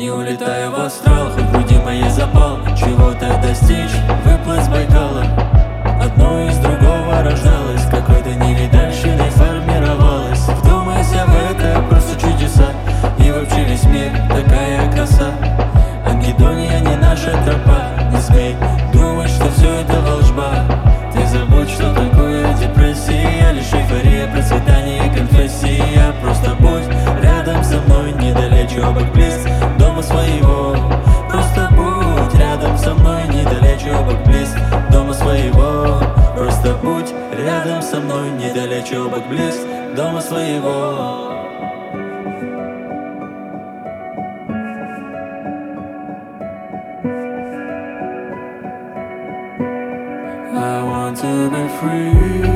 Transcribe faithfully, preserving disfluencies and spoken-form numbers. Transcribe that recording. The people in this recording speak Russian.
Не улетая в астрал, хоть в груди моей запал чего-то достичь, выплыть с Байкала. Одно из другого рождалось, какой-то невидальщиной формировалось. Вдумайся в это, просто чудеса. И вообще весь мир такая краса. Ангедония не наша тропа. Не смей думать, что все это волжба. Ты забудь, что такое депрессия. Лишь эйфория, процветание и конфессия. Просто будь рядом со мной, недалече оба близ дома своего. Просто будь рядом со мной, недалече оба близ дома своего. Просто будь рядом со мной, недалече оба близ дома своего. I want to be free.